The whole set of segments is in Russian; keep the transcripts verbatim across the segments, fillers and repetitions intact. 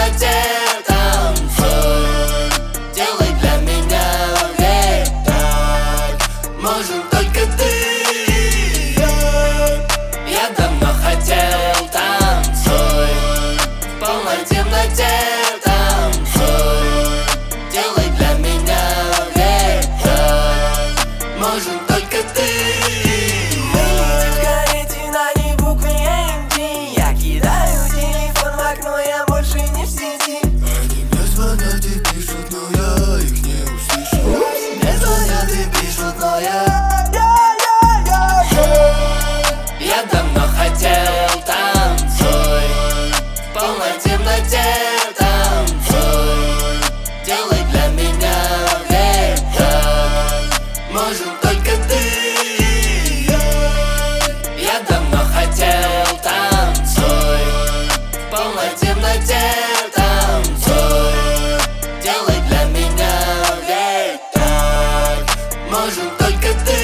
темноте танцуй, делай для меня ведь так можем только ты и я. Я давно хотел танцуй, в полной темноте танцуй, делай для меня ведь так можем только ты и я. Эти на ней буквы эм ди. Я кидаю телефон в окно, я больше не в сети. Они мне звонят и пишут, но я их не услышу. Мне звонят и пишут, но я Я давно хотел танцуй, в полной темноте танцуй, делай для меня ведь так можем только ты и я. Я давно хотел танцуй, в полной темноте танцуй, делай для меня ведь так можем только ты.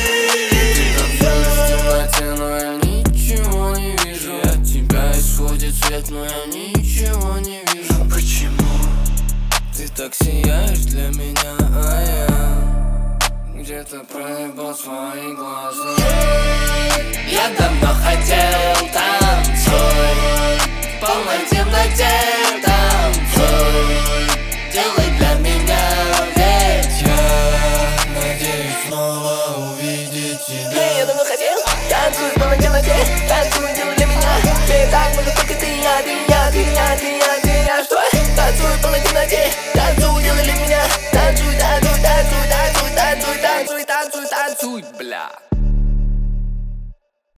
Но я ничего не вижу. От тебя исходит свет, но я ничего не вижу. Почему ты так сияешь для меня, а я где-то проебал свои глаза? Я давно хотел танцуй, в полной темноте танцуй, делай для меня ведь Я надеюсь снова увидеть тебя. Я давно хотел танцуй в полной темноте, танцуй, делай для меня ведь так можем только ты и я, ты и я, ты и я, ты и я, ты и я. Что? Танцуй в полной темноте, танцуй, делай для меня. Танцуй, танцуй, танцуй, танцуй, танцуй, танцуй, танцуй, танцуй, бля.